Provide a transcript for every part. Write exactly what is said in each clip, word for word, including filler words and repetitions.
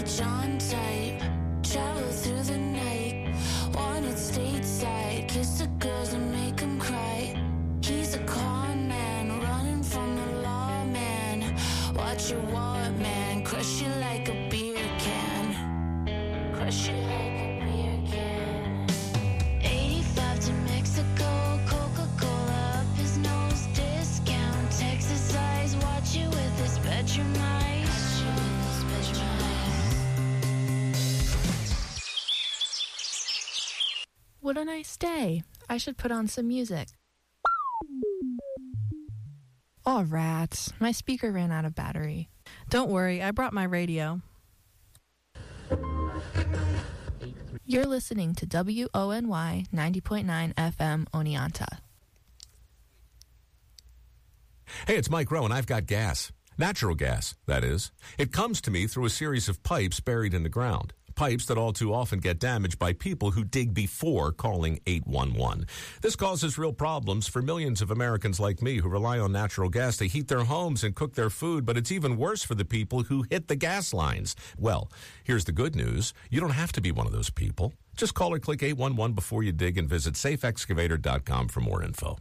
John type, travel through the night, wanted stateside, kiss the girls and make them cry. He's a con man, running from the law, man. Watch your wallet, man, crush you like a beer can. Crush you like a beer can. eighty-five to Mexico, Coca-Cola up his nose, discount, Texas eyes, watch you with his bedroom eyes. What a nice day. I should put on some music. Aw, rats. My speaker ran out of battery. Don't worry, I brought my radio. You're listening to W O N Y ninety point nine F M Oneonta. Hey, it's Mike Rowe, and I've got gas. Natural gas, that is. It comes to me through a series of pipes buried in the ground. Pipes that all too often get damaged by people who dig before calling eight one one. This causes real problems for millions of Americans like me who rely on natural gas to heat their homes and cook their food, but it's even worse for the people who hit the gas lines. Well, here's the good news. You don't have to be one of those people. Just call or click eight one one before you dig and visit safe excavator dot com for more info.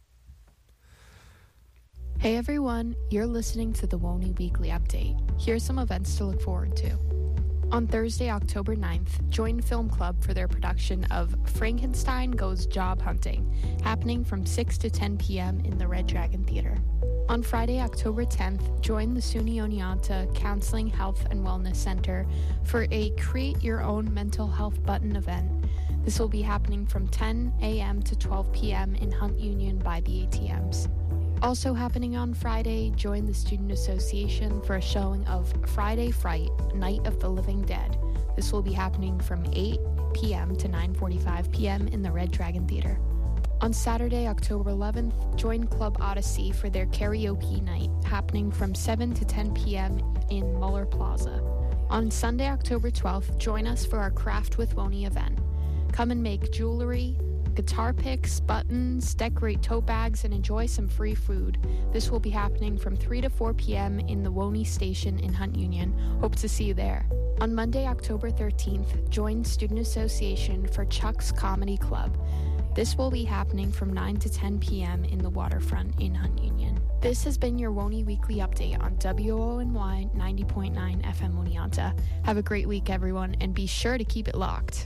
Hey everyone, you're listening to the W O N Y Weekly Update. Here's some events to look forward to. On Thursday, October ninth, join Film Club for their production of Frankenstein Goes Job Hunting, happening from six to ten p.m. in the Red Dragon Theater. On Friday, October tenth, join the SUNY Oneonta Counseling, Health, and Wellness Center for a Create Your Own Mental Health Button event. This will be happening from ten a.m. to twelve p.m. in Hunt Union by the A T Ms. Also happening on Friday, join the Student Association for a showing of Friday Fright, Night of the Living Dead. This will be happening from eight p.m. to nine forty-five p.m. in the Red Dragon Theater. On Saturday, October eleventh, join Club Odyssey for their karaoke night, happening from seven to ten p.m. in Muller Plaza. On Sunday, October twelfth, join us for our Craft with W O N Y event. Come and make jewelry, guitar picks, buttons, decorate tote bags, and enjoy some free food. This will be happening from three to four p.m. in the W O N Y station in Hunt Union. Hope to see you there. On Monday, October thirteenth, join Student Association for Chuck's Comedy Club. This will be happening from nine to ten p.m. in the Waterfront in Hunt Union. This has been your W O N Y Weekly Update on W O N Y ninety point nine F M Oneonta. Have a great week, everyone, and be sure to keep it locked.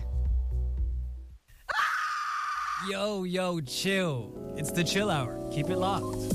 Yo, yo, chill. It's the Chill Hour. Keep it locked.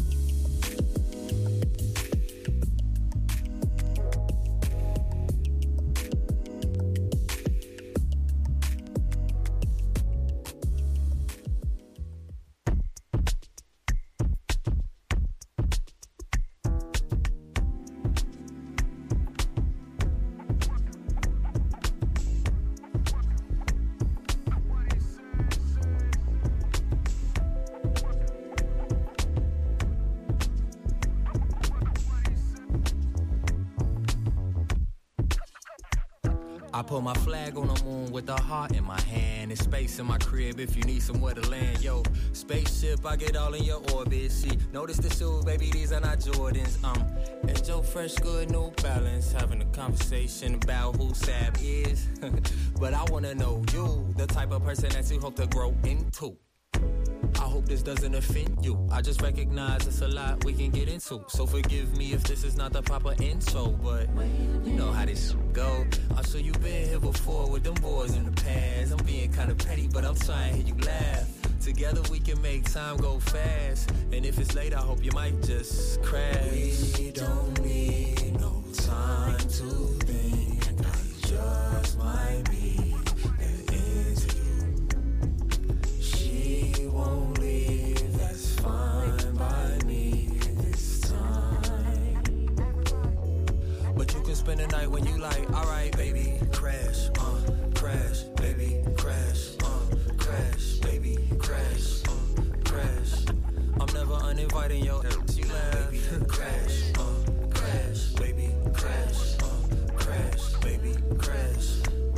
I put my flag on the moon with a heart in my hand. There's space in my crib if you need somewhere to land. Yo, spaceship, I get all in your orbit. See, notice the shoes, baby, these are not Jordans. Um, it's Joe Fresh, good, no balance. Having a conversation about who Sab is. But I wanna know you, the type of person that you hope to grow into. I hope this doesn't offend you. I just recognize it's a lot we can get into. So forgive me if this is not the proper intro, but you know how this go. I'm sure you've been here before with them boys in the past. I'm being kind of petty, but I'm trying to hear you laugh. Together we can make time go fast. And if it's late, I hope you might just crash. We don't need no time to think. I just might be into you. She won't leave, that's fine by me this time. But you can spend the night when you like, alright, baby, crash, uh, crash, baby, crash, uh, crash, baby, crash, uh, crash. I'm never uninviting your ass, you laugh, baby, crash, uh, crash, baby, crash, uh, crash, baby, crash.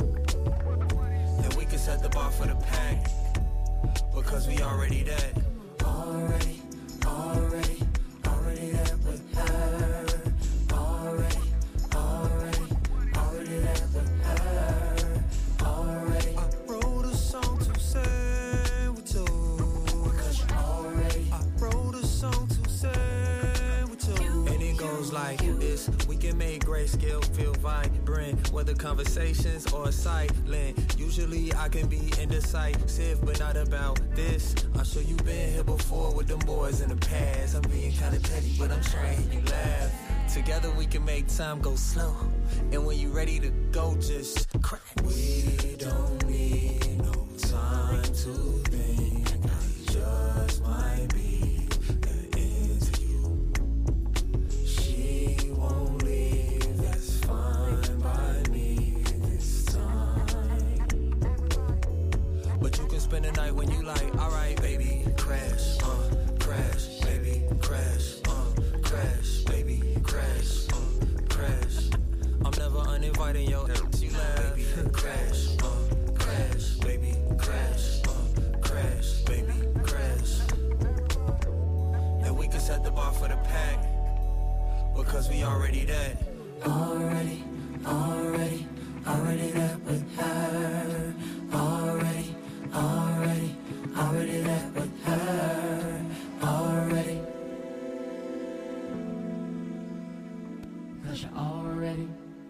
And we can set the bar for the pack, because we already dead. Already, already, already there with her. Already, already, already there with whether conversations or silent. Usually I can be indecisive, but not about this. I'm sure you've been here before with them boys in the past. I'm being kinda petty, but I'm trying you laugh. Together we can make time go slow, and when you're ready to go, just crack. We don't need no time to think. It just might be the end to you. She won't leave, that's fine by me this time. But you can spend the night when you like, alright, baby, crash, uh, crash, baby, crash, uh, crash, baby, crash, uh, crash. I'm never uninviting your ex, you laugh, baby, crash, uh, crash, baby, crash, uh, crash, baby, crash. And we can set the bar for the pack, because we already that. Already, already, already that with her. Already, already, already that with her. Already. Cause you're already.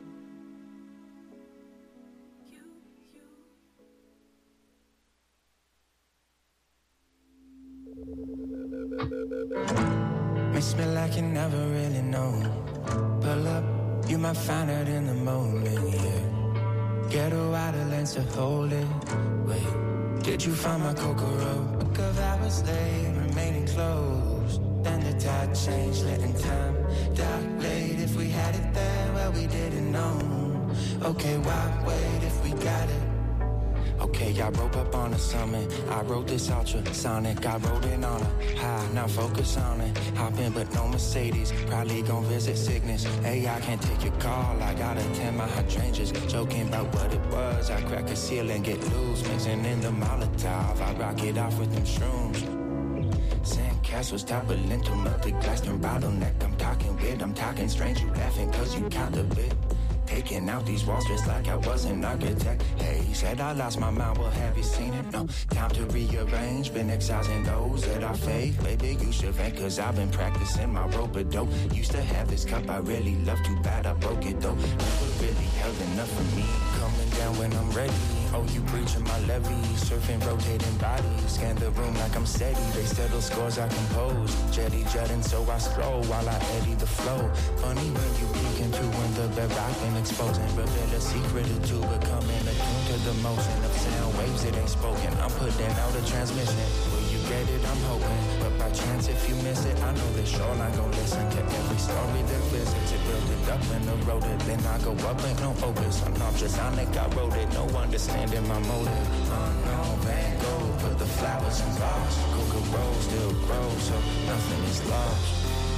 Miss me like you never really know. Pull up, you might find it in the moment, yeah. Get a wider lens to hold it. Wait, did you find my Kokoro? Book of hours late, remaining closed. Then the tide changed, letting time dilate. If we had it there, well we didn't know. Okay, why wait if we got it? Okay, I rope up on the summit. I wrote this ultrasonic. I wrote it on a high. Now focus on it. Hop in, but no Mercedes. Probably gon' visit sickness. Hey, I can't take your call. I gotta tend my hydrangeas. Joking about what it was. I crack a seal and get loose. Mixing in the Molotov. I rock it off with them shrooms. Sandcastles, toppling to melted glass and bottleneck. I'm talking weird. I'm talking strange. You laughing cause you count a bit. Taking out these walls just like I was an architect. Hey, said I lost my mind, well have you seen it? No, time to rearrange, been excising those that are fake. Baby, you should vent cause I've been practicing my rope-a-dope. Used to have this cup I really love, too bad I broke it though. Never really held enough for me, coming down when I'm ready. Oh, you preaching my levy, surfing, rotating bodies. Scan the room like I'm steady, they settle scores I compose. Jetty jetting so I slow while I eddy the flow. Funny when you peek into when the bed rocking, exposing. Reveal a secret or two, becoming attuned to the motion of sound waves that ain't spoken. I'm putting out a transmission. Will you get it? I'm hoping. But by chance if you miss it, I know the shoreline gon' listen to every story that visits. It build it up and erode it, then I go up, ain't no opus. I'm ultrasonic, I wrote it, no understanding my motive. Unknown Van Gogh, put the flowers in vase. Coca Rose still grows, so nothing is lost.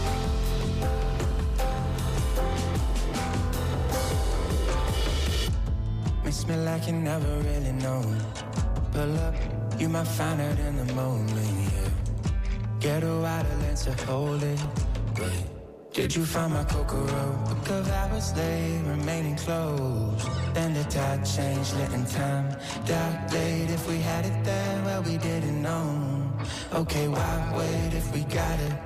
Miss me like you never really know. Pull up, you might find it in the moment, yeah. Get a wider lens to hold it. Wait, did you find my Kokoro? Book of hours late, remaining closed. Then the tide changed, letting time dilate. If we had it there, well we didn't know. Okay, why wait if we got it?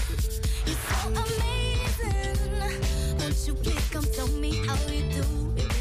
You please come tell me how you do it.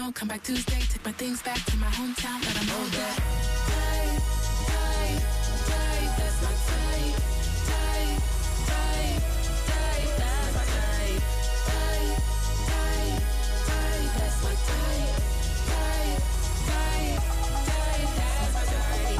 now. Come back Tuesday, take my things back to my hometown. Let them know that. Tight, tight, tight, that's my tight. Tight, tight, tight, that's my tight. Tight, tight, tight, that's my tight. Tight, tight, tight, that's my tight.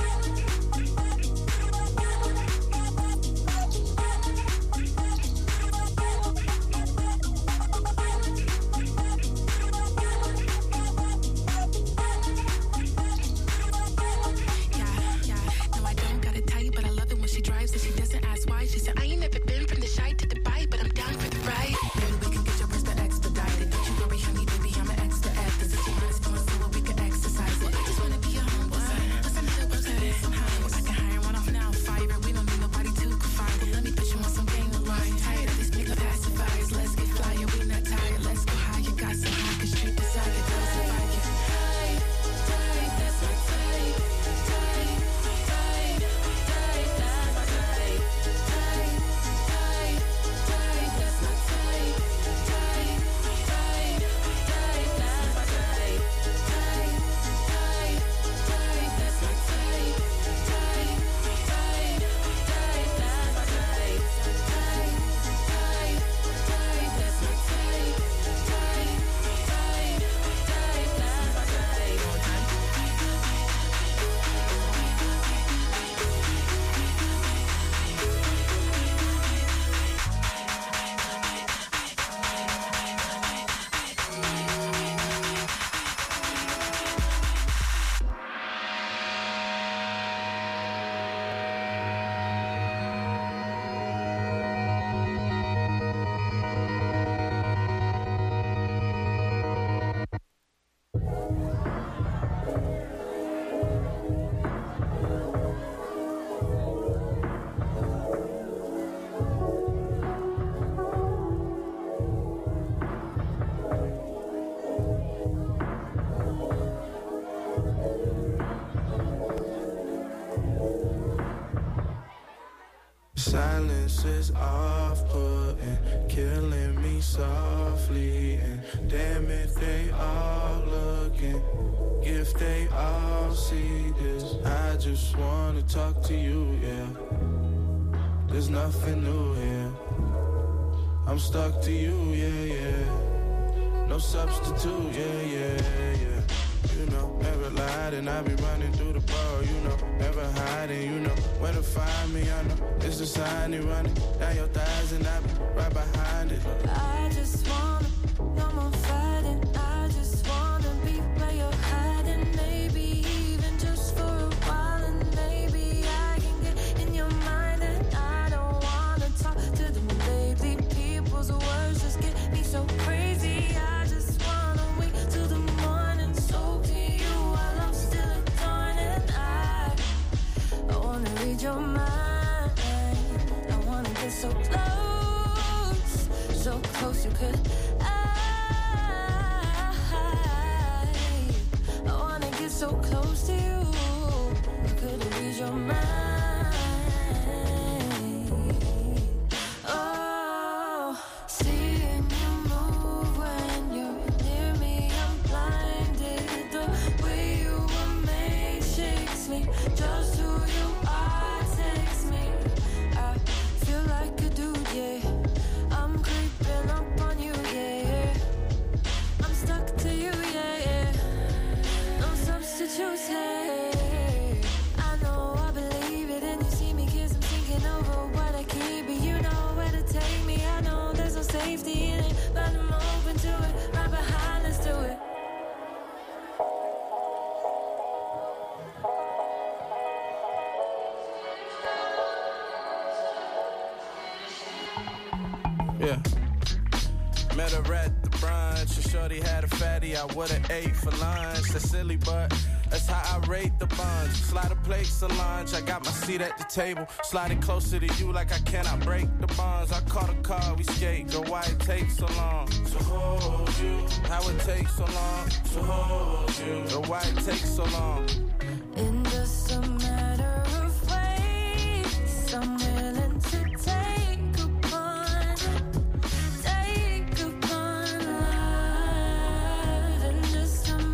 She said, I ain't never been from the shy to Dubai, but I'm down for the ride. Maybe we can get your breast expedited. Don't you worry, honey, baby, I'm an expert at this. If you want to so we can exercise it. I just want to be your home. What's up? What's up? Somehow I can hire one off now, fire it. We don't need nobody to confide it. Let me put you on some game of line. Tired of these nigga pacifiers. Let's get flyer, we not tired. Let's go higher. Got some high, cause street desire. Girls if I get tight, tight, that's my tight. Tight, tight, tight, that's my tight. Silence is off-putting, killing me softly. And damn it, they all looking. If they all see this, I just wanna talk to you, yeah. There's nothing new here. I'm stuck to you, yeah, yeah. No substitute, yeah, yeah, yeah. You know, never lied and I be running through the bar, you know, never hiding, you know, where to find me, I know, it's a sign you running down your thighs and I be right behind it. I just wanna, no more fighting, I just wanna be where you're hiding, maybe even just for a while, and maybe I can get in your mind, and I don't wanna talk to them lately, people's words just get me so crazy, I just wanna wait till the morning, so to you while I'm still adoring, and I, I wanna read your mind, I wanna get so close, so close you could, I, I wanna get so close to you, I couldn't read your mind, oh, seeing you move when you're near me, I'm blinded, the way you were made shakes me, just who you are takes me, I feel like a dude, yeah, I'm creeping up on you, yeah, I'm stuck to you, yeah, yeah, no substitutes, yeah, I know I believe it, and you see me cause I'm thinking over what I keep, but you know where to take me, I know there's no safety in it, but I'm open to it, right behind, let's do it. Yeah. Met her at the brunch, and shorty had a fatty, I would've ate for lunch. That's silly, but that's how I rate the buns. Slide a plate to lunch, I got my seat at the table, sliding closer to you like I cannot break the bonds. I caught a car, we skate, girl, why it takes so long to hold you? How it takes so long to hold you? Girl, why it takes so long? In just a matter of ways, I'm willing to take upon, take upon love. In just a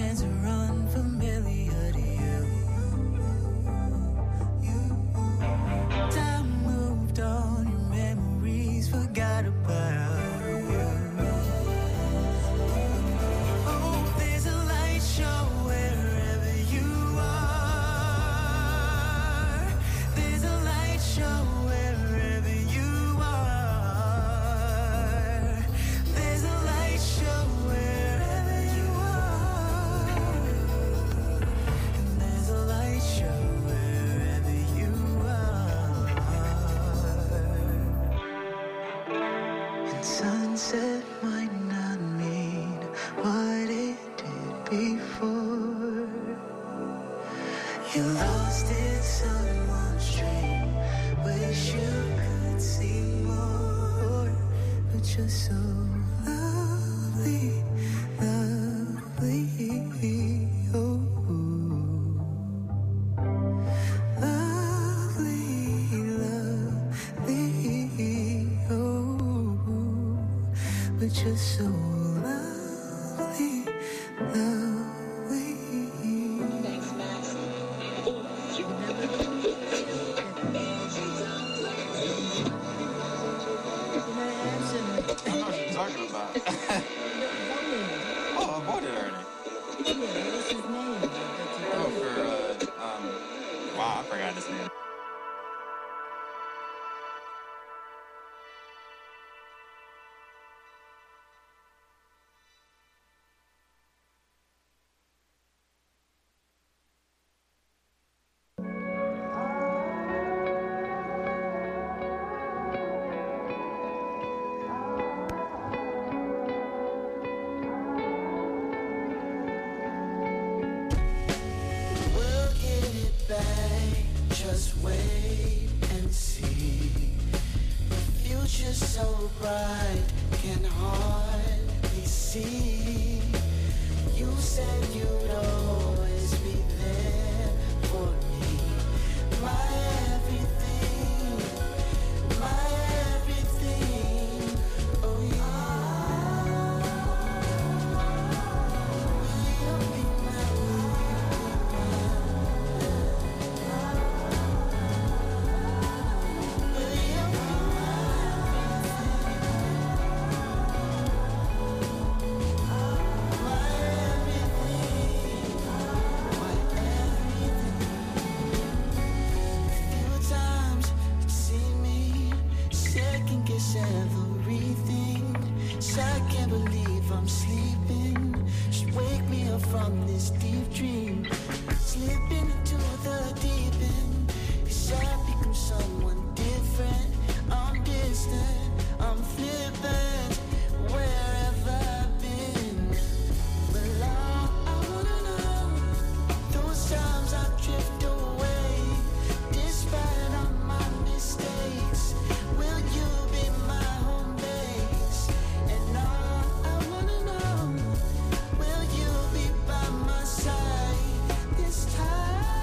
lands are unfamiliar to you. Time moved on, your memories forgot about you. Oh, there's a light show wherever you are. There's a light show wherever you are. There's a light show wherever you are. And there's a light show wherever you are. And sunset might not mean what it did before. You lost in someone's dream. Wish you could see more. But you're so lovely, lovely. Oh, lovely, lovely. Oh, but you're so lovely, lovely. Thanks, Max. I don't know what you're talking about. Oh, I bought it already. Oh, for, uh, um, wow, I forgot his name. We'll get it back, just wait and see. The future's so bright, can hardly see. You said you'd always be there for me. My everything, my everything. Oh yeah. Will you be my everything. So I can't believe I'm sleeping. Just wake me up from this deep dream. Slipping into the deep end. 'Cause I've become someone different. I'm distant, I'm flippant. Wherever I've been, well, I, I wanna know. Those times I drift away, despite all my mistakes. Will you be my home base? And all I wanna know, will you be by my side this time?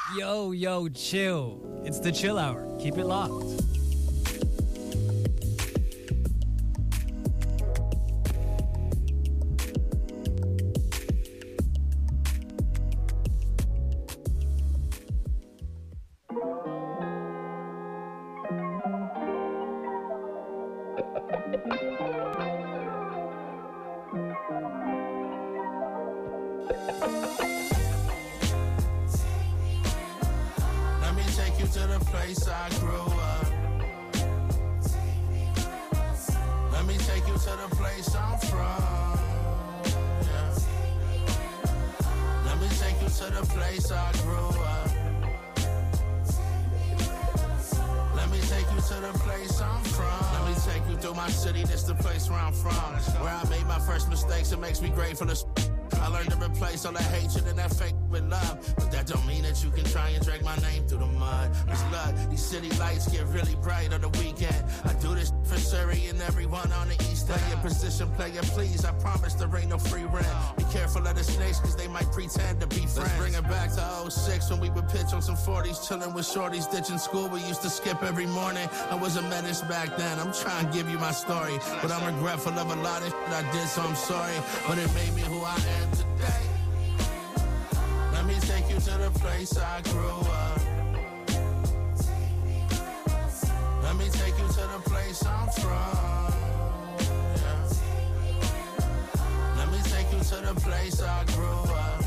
Yo, yo, chill. It's the Chill Hour. Keep it locked. Let me take you to the place I grew up. Let me take you to the place I'm from. Yeah. Let me take you to the place I grew up. Let me take you to the place I'm from. Let me take you through my city, this the place where I'm from. Where I made my first mistakes, it makes me grateful to I learned to replace all that hatred and that fake with love. But that don't mean that you can try and drag my name through the mud. It's love, these city lights get really bright on the weekend. I do this for Surrey and everyone on the east end. Your position, player, please, I promise there ain't no free rent. Be careful of the snakes, cause they might pretend to be friends. Let's bring it back to oh six when we would pitch on some forties, chilling with shorties, ditching school. We used to skip every morning. I was a menace back then, I'm trying to give you my story. But I'm regretful of a lot of shit I did, so I'm sorry. But it made me who I am today. Let me take you to the place I grew up. Let me take you to the place I'm from. Yeah. Let me take you to the place I grew up.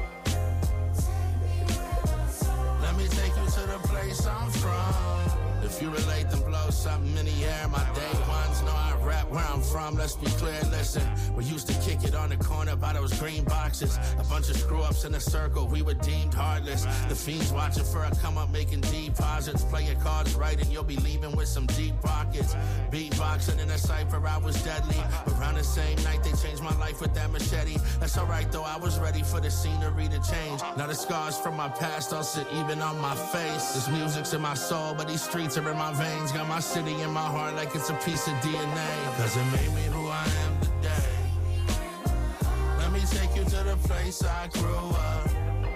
Let me take you to the place I'm from. If you relate, then blow something in the air. My day ones know I rap where I'm from. Let's be clear, listen. We used to kick it on the corner by those green boxes. A bunch of screw-ups in a circle. We were deemed heartless. The fiends watching for a come up making deposits. Play your cards right and you'll be leaving with some deep pockets. Beatboxing in a cypher, I was deadly. Around the same night, they changed my life with that machete. That's alright though, I was ready for the scenery to change. Now the scars from my past don't sit even on my face. This music's in my soul, but these streets are in my veins. Got my city in my heart like it's a piece of D N A. Cause it made me who I am today. Let me take you to the place I grew up.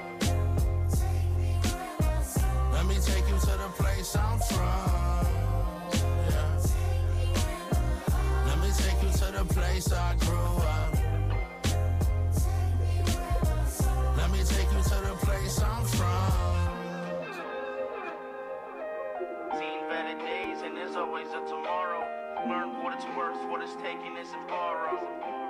Let me take you to the place I'm from. Yeah. Let me take you to the place I grew up. Let me take you to the place I'm from. Seen better days and there's always a tomorrow. Learn what it's worth, what it's taking isn't borrowed.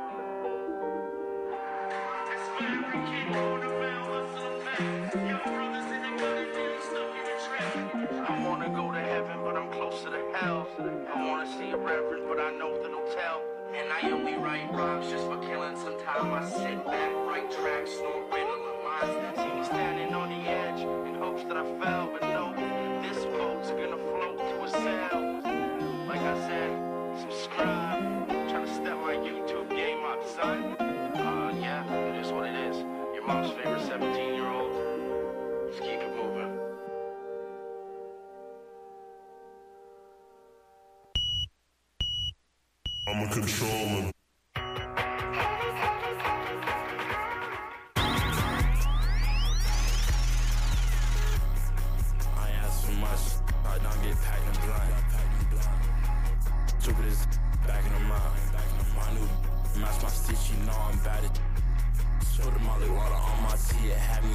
I wanna go to heaven, but I'm closer to hell. I wanna see a reverend, but I know that it'll tell. And I only write rhymes just for killing some time. I sit back, write tracks, snort riddling lines. See me standing on the edge in hopes that I fell, but no, this boat's gonna float to a sail. Like I said, subscribe. Trying to step my YouTube game up, son. Uh, yeah, it is what it is. Your mom's favorite seventeen-year-old. Let's keep it moving. I'm a controlman. I ain't ask for much. I don't get packed and blind. Stupid as back in the mind. My new match my stitch, you know I'm bad at. Put the molly water on my tea, it had me.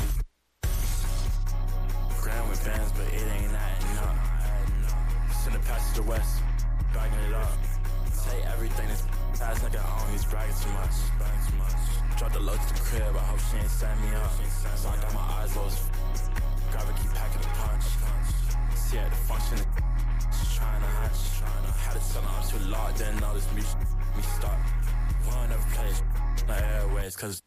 Grand with bands, but it ain't adding up. Send a pass to the west, bagging it up. Say everything that's ass nigga on, he's bragging too much. Drop the load to the crib, I hope she ain't set me up. So I got my eyes low as f. Grabber keep packing the punch. See at the function, she's trying to hatch. Had to tell her I'm too locked, didn't know this music me start. Won't never play this like airways, cause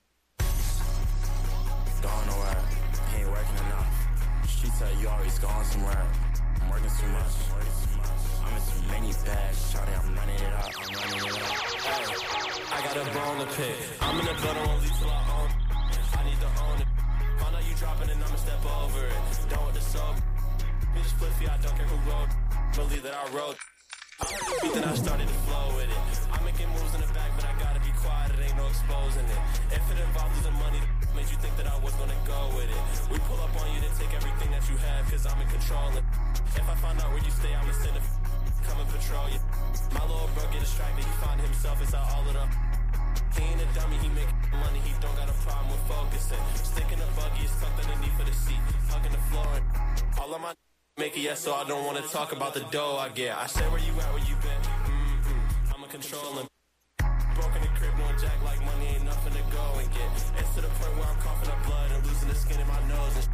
going nowhere, he ain't working enough. She said you always going somewhere. I'm working too much. I'm in too many bags, shawty, I'm running it up, I'm running it up. Hey, I got a bone to pick. I'm in the building, won't leave till I own it. I need to own it. Find out you dropping and I'ma step over it. Done with the sub. Me just flippy, I don't care who wrote. Believe that I wrote. I heard the beat, then I started to flow with it. I'm making moves in the back, but I gotta be quiet, it ain't no exposing it. If it involves losing money, made you think that I was gonna go with it. We pull up on you to take everything that you have, cause I'm in control. And if I find out where you stay, I'ma send a f- come and patrol you. My little bro get distracted, he find himself inside all of the. He ain't a dummy, he make money, he don't got a problem with focusing. Sticking the buggy is tucked underneath of the seat, hugging the floor and all of my make it yes, so I don't wanna talk about the dough I get. I say where you at, where you been, mm-hmm, I'ma control him. Broken the crib, no jack like money ain't nothing to go and get. It's to the point where I'm coughing up blood and losing the skin in my nose and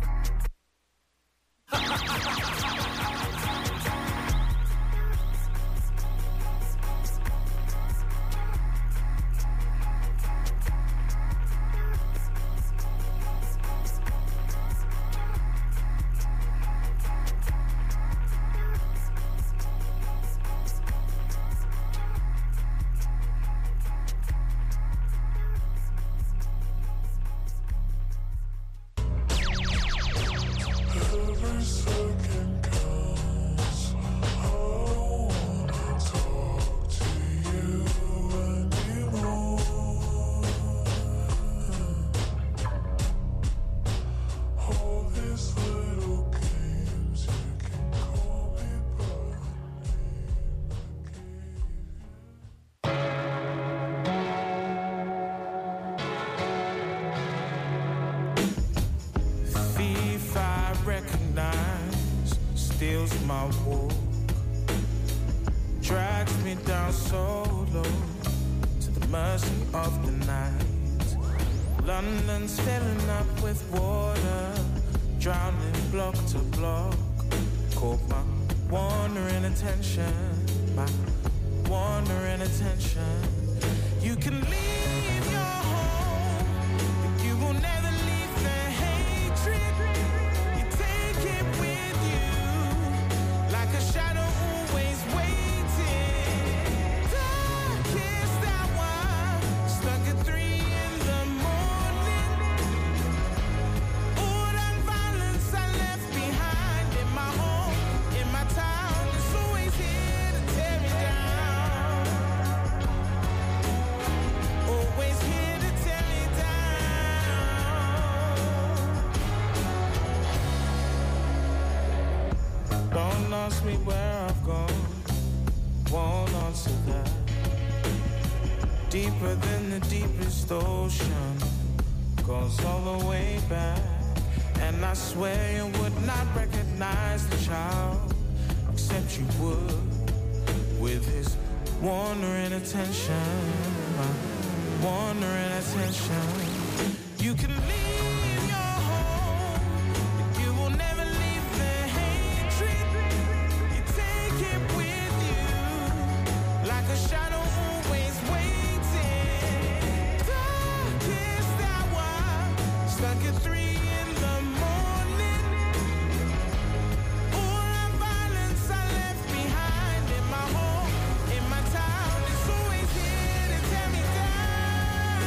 my walk, drags me down so low to the mercy of the night. London's filling up with water, drowning block to block. Caught my wandering attention, my wandering attention. You can leave your home, but you will never leave the hatred. You take it with you, like a shadow always waiting. Darkest hour, stuck at three in the morning. All that violence I left behind in my home, in my town, is always here to tear me down. Always here to tear me down. Don't ask me where I've gone, won't answer that. Deeper than the deepest ocean, goes all the way back. And I swear you would not recognize the child, except you would, with his wandering attention, my wandering attention. You can leave your home, but you will never leave the hatred. You take it with you, like a shadow always waiting. Darkest hour, stuck at three in the morning. All that violence I left behind in my home, in my town, is always here to tear me down.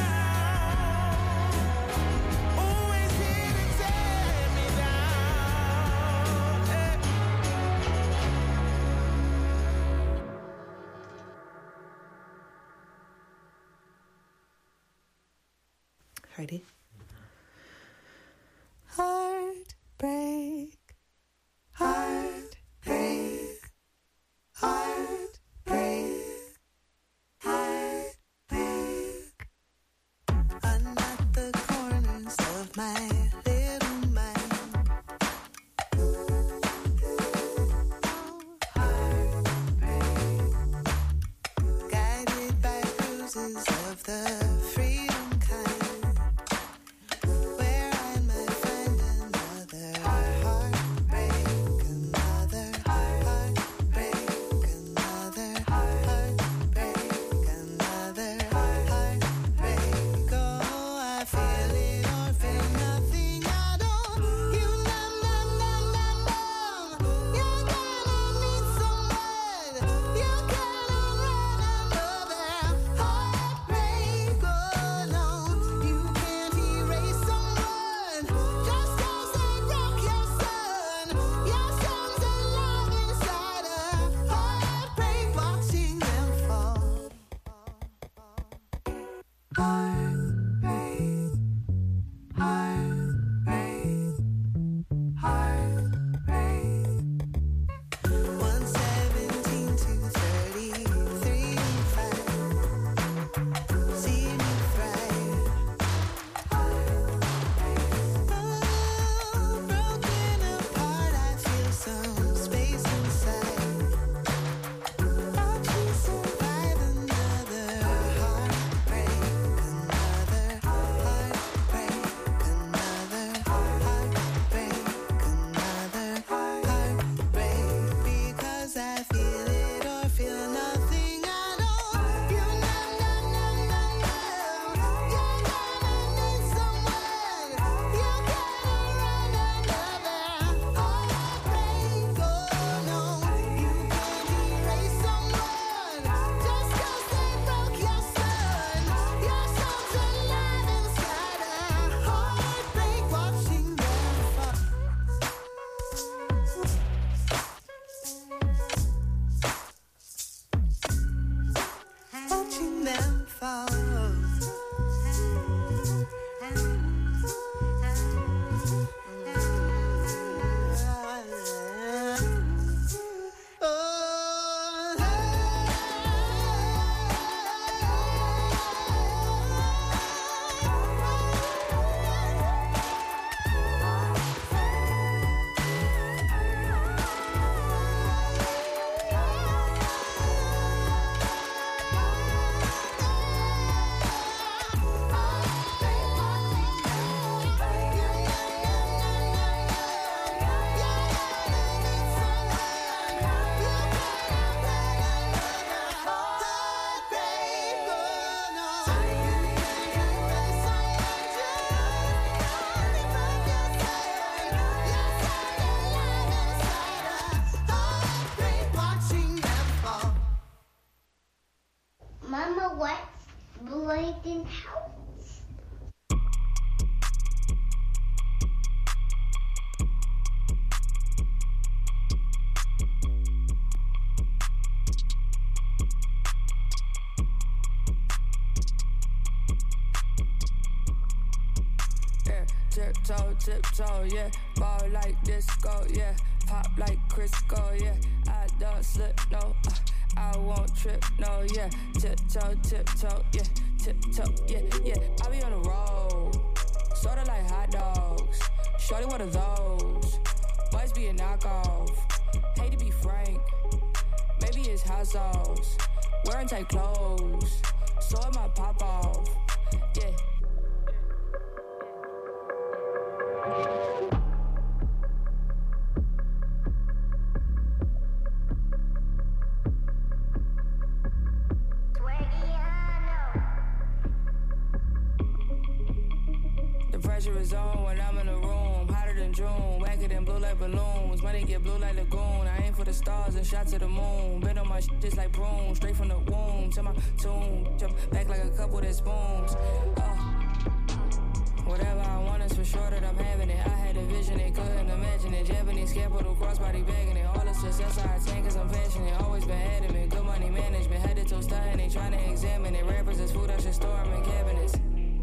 Always here to tear me down. Eh. Heidi. Heartbreak, heartbreak, heartbreak, heartbreak. Under the corners of my little mind. Heartbreak, guided by bruises of the freedom kind. den Haus. Yeah, tiptoe, tiptoe, yeah. Ball like disco, yeah. Pop like Crisco, yeah. I don't slip, no. Uh, I won't trip, no, yeah. Tiptoe, tiptoe, yeah. Tiptoe, yeah, yeah. I be on the road, sorta like hot dogs. Shorty one of those, must be a knockoff. Hate to be frank, maybe it's hot sauce. Wearing tight clothes, so it might pop off, yeah. Pressure is on when I'm in the room. Hotter than June, wacker than blue like balloons. Money get blue like lagoon. I aim for the stars and shot to the moon. Been on my shit just like prunes. Straight from the womb to my tomb. Jump back like a couple of spoons. Uh, whatever I want is for sure that I'm having it. I had a vision, they couldn't imagine it. Japanese capital, crossbody bagging it. All the success I attain cause I'm passionate. Always been adamant. Good money management. Head to toe stunting. They trying to examine it. Rappers is food, I should store them in cabinets.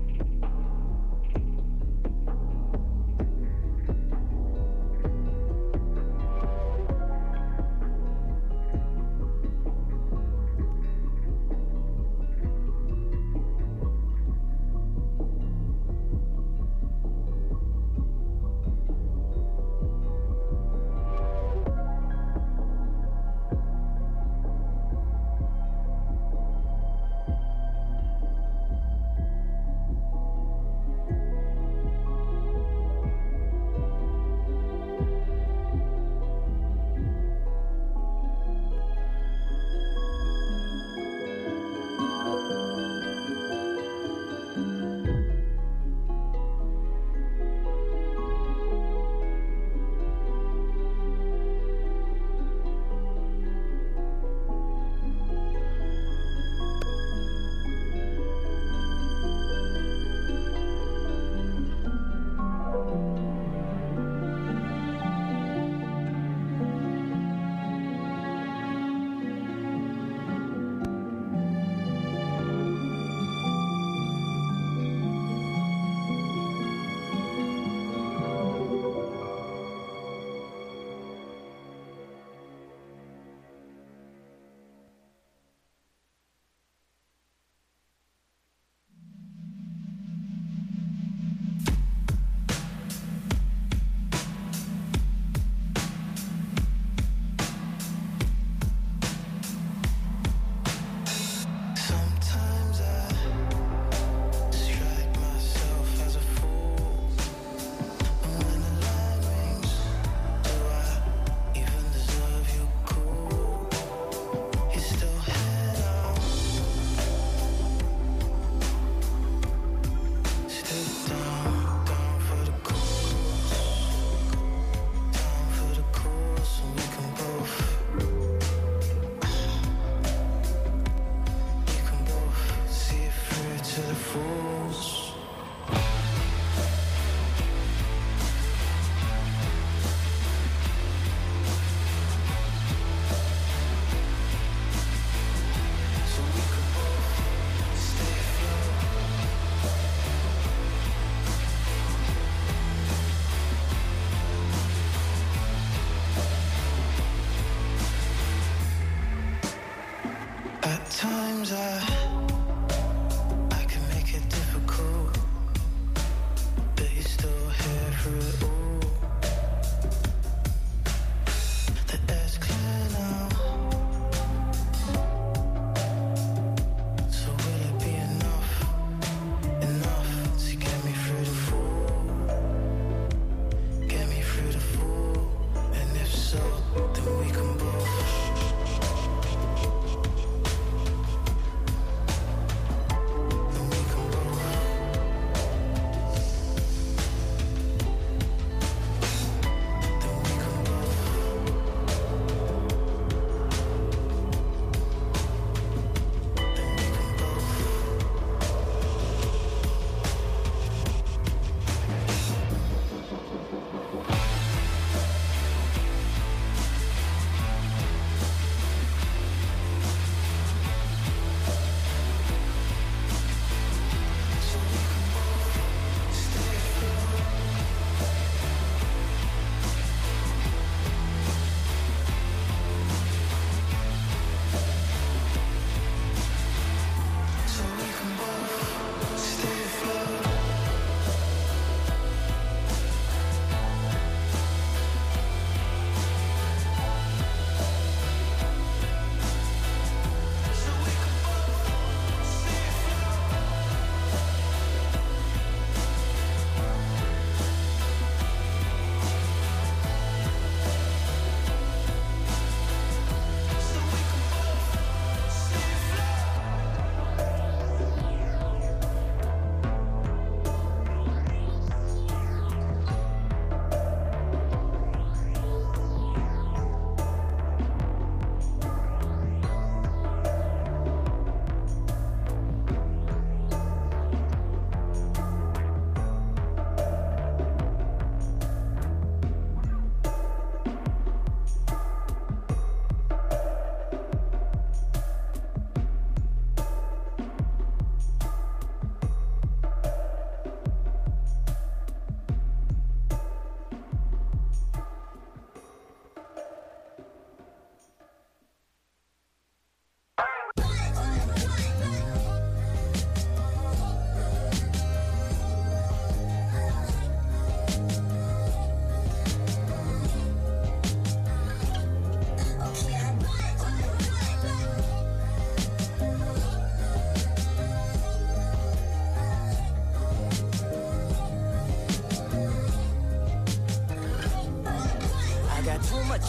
Times I I can make it difficult, but you're still here for it all. The air's clear now, so will it be enough, enough to get me through the fall, get me through the fall, and if so, then we can both.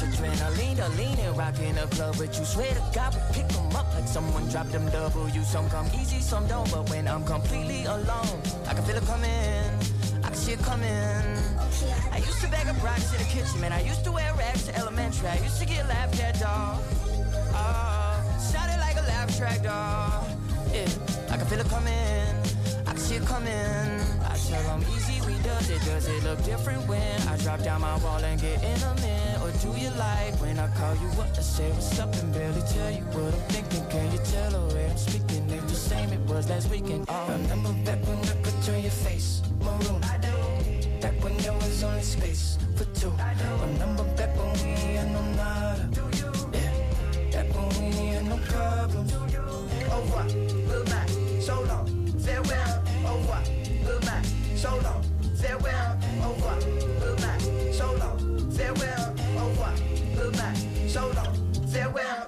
adrenaline to lean and rock in the club. But you swear to God, we pick them up like someone dropped them W's. Some come easy, some don't. But when I'm completely alone, I can feel it coming. I can see it coming. I used to bag up rocks in the kitchen, man. I used to wear rags to elementary. I used to get laughed at, dog. Oh, sounded like a laugh track, dog. Yeah, I can feel it coming. I can see it coming. I tell them easy, we does it. Does it look different when I drop down my wall and get in a minute? Or do you like when I call you up to say what's up and barely tell you what I'm thinking? Can you tell the way I'm speaking? Ain't the same it was last weekend. Oh, remember back when I could turn your face maroon? Back when there was only space for two. Remember back when we had no nada. Yeah, back when we had no problems. Au revoir, goodbye, so long, farewell. Au revoir, goodbye, so long, farewell. Au revoir, goodbye, so long, farewell. Au revoir, goodbye, so long, farewell.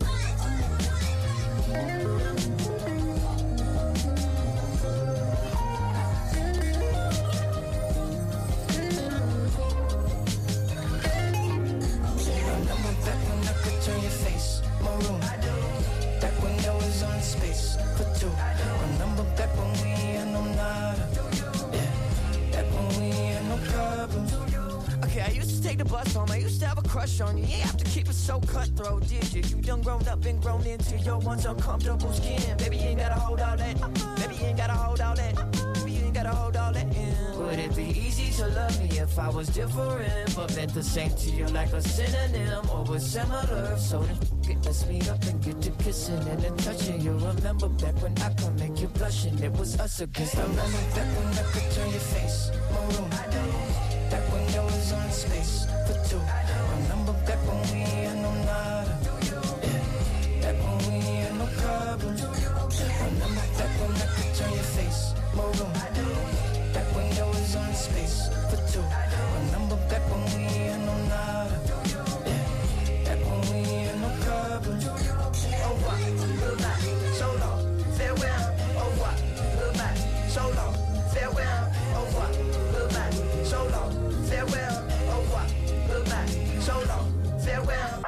Space for two. Remember back when we had no nada. Yeah, back when we had no problems. Okay, I used to take the bus home. I used to have a crush on you. You ain't have to keep it so cutthroat, did you? You done grown up and grown into your once uncomfortable skin. Baby, you ain't gotta hold all that. Baby, you ain't gotta hold all that. Baby, you ain't gotta hold all that in. Would it be easy to love me if I was different, but meant the same to you like a synonym, or was similar? So then it, let's meet up and get to kissing and then touching. You remember back when I could make you blushing? It was us against the remember back when I could turn your face maroon. Back when there was only space for two. Remember back when we had no nada. Yeah, back when we had no problems. Remember back when I could turn your face maroon. Back when there was only space for two. Remember back when we had no nada. Yeah, back when we had no problems. Au revoir, goodbye, so long, farewell. Au revoir, goodbye, so long, farewell. Au revoir, goodbye, so long, farewell. Au revoir, goodbye, so long, farewell.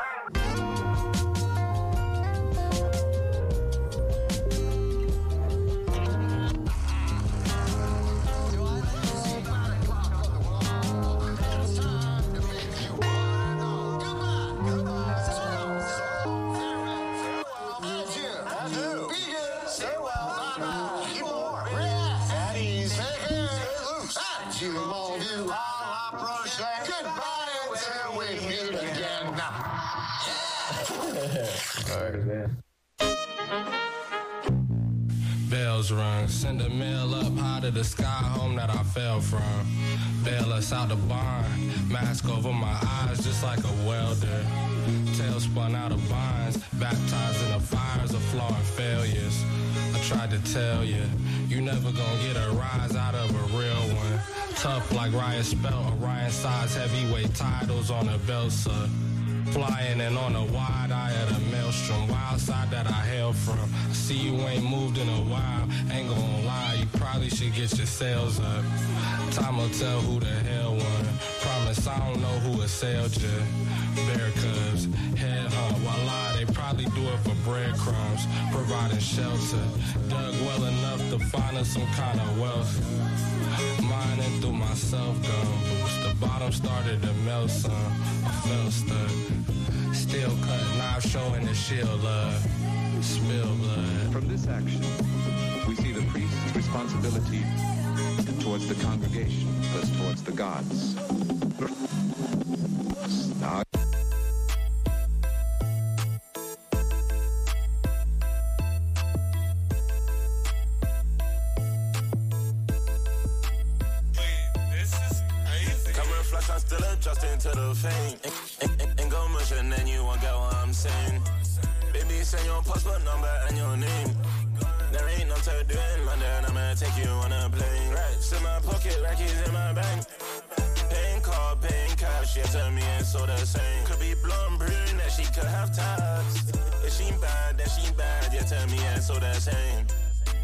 Bells rung, send a mail up high to the sky, home that I fell from. Bail us out the barn, mask over my eyes just like a welder. Tail spun out of binds, baptized in the fires of flaw and failures. I tried to tell you, you never gonna get a rise out of a real one. Tough like Riot Spell, Orion size heavyweight titles on a belt, sir. Flying and on a wide eye at a maelstrom, wild side that I hail from. I see you ain't moved in a while, ain't gonna lie, you probably should get your sails up. Time will tell who the hell won. Promise I don't know who assailed you. Bear cubs, head hunt, voila, they probably do it for breadcrumbs, providing shelter. Dug well enough to find us some kind of wealth. Mining through my self-gun boost, the bottom started to melt some. I felt stuck. Steel cut, knife showing the shield love. Spill blood. From this action, we see the priest's responsibility towards the congregation, thus towards the gods. Now, adjusting to the fame. Ain't, ain't, ain't go much and then you won't get what I'm saying. Baby, send your passport number and your name. There ain't no to do in London, I'ma take you on a plane. Racks in my pocket, rackies in my bank. Paying card, paying cash, yeah, to me it's all the same. Could be blonde, brunette, she could have tats. If she bad, then she bad, yeah, to me it's all the same.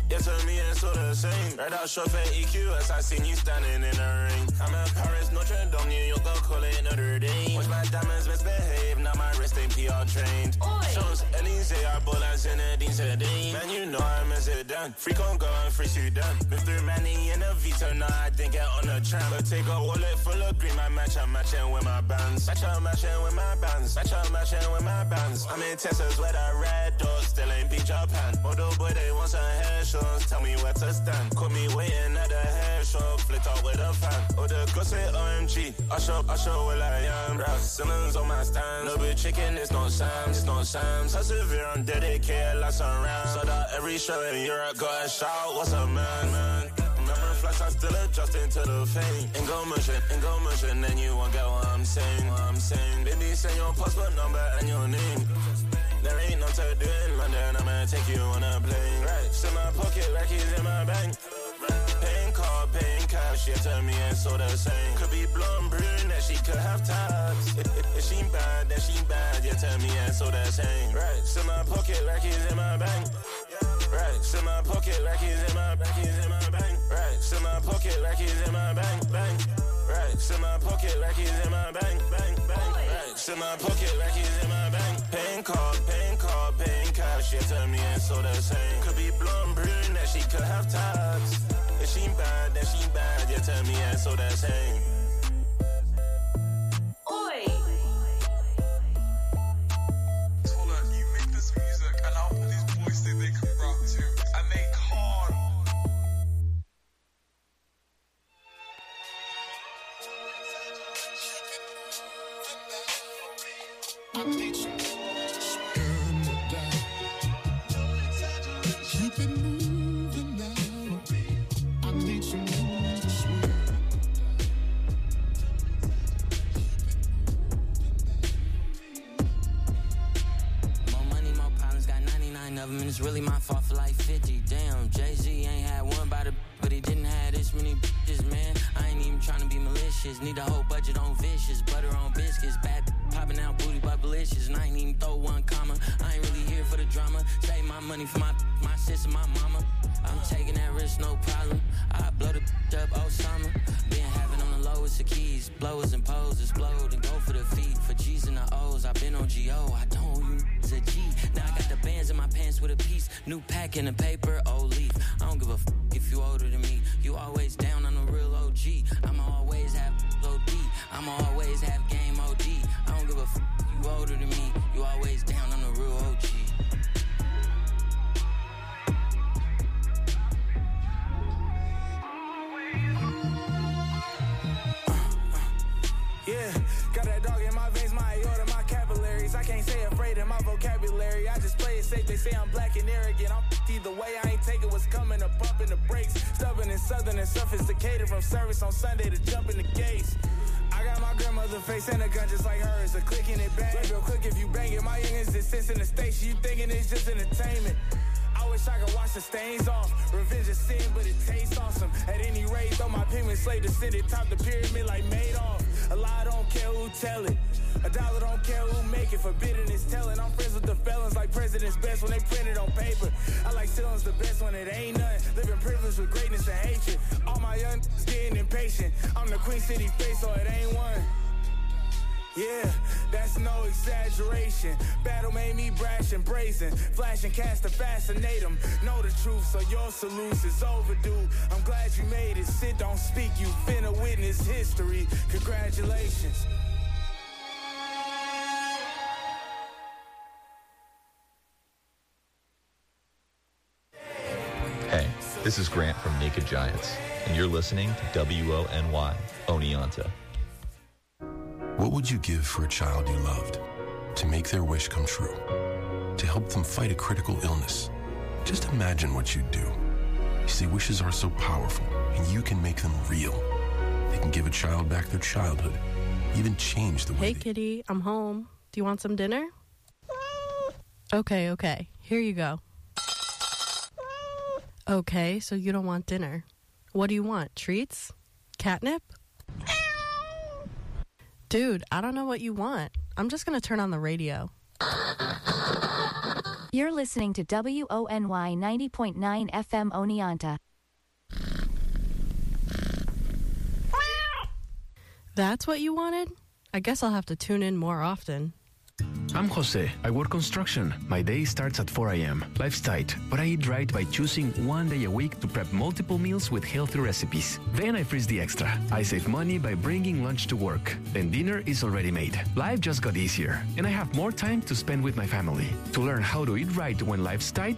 Yeah, to me it's all the same. Right out short for E Q as I seen you standing in the rain. I'm in Paris, Notre Dame, New York, I'll call it Notre Dame. Watch my diamonds misbehave, now my wrist ain't P R trained. Shows Elise, I ball as in a Dean Sedane. Man, you know I'm as it done. Free on go and free Sudan. Been through Manny in a Vito, now I didn't get on the tram. But take a wallet full of green, my match, I'm matching with my bands. Match, I'm matching with my bands. Match, I'm matching with my bands. I'm in Texas where the red doors still ain't beat Japan. Although boy, they want some hair shows, tell me where to stand. Caught me waiting at the hair shop, flipped out with a fan. Oh, the girl say O M G, I show, I show where I am. Ralph Simmons on my stand. No big chicken, it's not Sam's, it's not Sam's. I severe, I'm dedicated, lots around. So that every show in Europe got a shout, what's up, man, man? Remember flash, I still adjusting to the fame. Ain't go motion, ain't go motion, then you won't get what I'm saying. What I'm saying, baby, send your passport number and your name. There ain't no to do in London, I'ma take you on a plane. Right, in my pocket, like he's in my bank. Paying card, paying cash, yeah, to me it's all the same. Could be blonde, brunette, she could have tabs. If, if, if she bad, then she bad, yeah, to me it's all the same. Right, in my pocket, like he's in my bank. Right, in my pocket, like he's in my bank, he's in my bank. Right, in my pocket, like he's in my bank, bank. Right, in my pocket, like he's in my bank, bank, bank. Right, in my pocket, like he's in my bank. Paying card, paying card, paying cash, yeah, to me it's all the same. Could be blonde, brunette, she could have tabs. If she bad, then she bad, yeah, to me it's all the same. Oi! Tola, you make this music and all these boys think they can rap too, and they can't. I need some turn it down. Keep it moving now. I need some room to swim. More money, more problems, got ninety-nine of them, and it's really my fault for like fifty. Damn, Jay-Z ain't had one by the, but he didn't have this many bitches, man. I ain't even trying to be malicious. Need a whole budget on vicious, butter on biscuits, bad popping out booty but delicious, and I ain't even throw one comma. I ain't really here for the drama. Save my money for my my sister, my mama. I'm taking that risk, no problem. I blow the up Osama. Been having on the lowest of keys, blowers and poses, explode and go for the feet. For G's and the O's, I been on G O. I don't owe you a G. Now I got the bands in my pants with a piece, new pack in the paper, old leaf. I don't give a f if you older than me. You always down on the real O G. I'ma always have O D. I'ma always have game O D. I don't give a f you older than me. You always down on the real O G. Yeah, got that dog in my veins, my aorta, my capillaries. I can't say afraid in my vocabulary. I just play it safe. They say I'm black and arrogant. I'm either way. I ain't taking what's coming up, pumping the brakes. Stubborn and southern and sophisticated from service on Sunday to jumping the gates. I got my grandmother face and a gun just like hers. A click and it bang. Real quick if you bang it. My youngins just sits in the station. You thinking it's just entertainment. I wish I could wash the stains off. Revenge is sin, but it tastes awesome. At any rate, though my pigment slave descended, top the pyramid like Madoff. A lie don't care who tell it. A dollar don't care who make it. Forbidden is telling. I'm friends with the felons like president's best when they print it on paper. I like ceilings the best when it ain't none. Living privilege with greatness and hatred. All my young getting impatient. I'm the Queen City face, so it ain't one. Yeah, that's no exaggeration. Battle made me brash and brazen. Flash and cast to fascinate them. Know the truth, so your salute is overdue. I'm glad you made it. Sit, don't speak. You finna witness history. Congratulations. Hey, this is Grant from Naked Giants, and you're listening to W O N Y, Oneonta. What would you give for a child you loved? To make their wish come true? To help them fight a critical illness? Just imagine what you'd do. You see, wishes are so powerful, and you can make them real. They can give a child back their childhood, even change the way Hey, they... kitty, I'm home. Do you want some dinner? Okay, okay. Here you go. Okay, so you don't want dinner. What do you want? Treats? Catnip? Dude, I don't know what you want. I'm just gonna turn on the radio. You're listening to W O N Y ninety point nine F M Oneonta. That's what you wanted? I guess I'll have to tune in more often. I'm Jose. I work construction. My day starts at four a.m. Life's tight, but I eat right by choosing one day a week to prep multiple meals with healthy recipes. Then I freeze the extra. I save money by bringing lunch to work. Then dinner is already made. Life just got easier, and I have more time to spend with my family. To learn how to eat right when life's tight,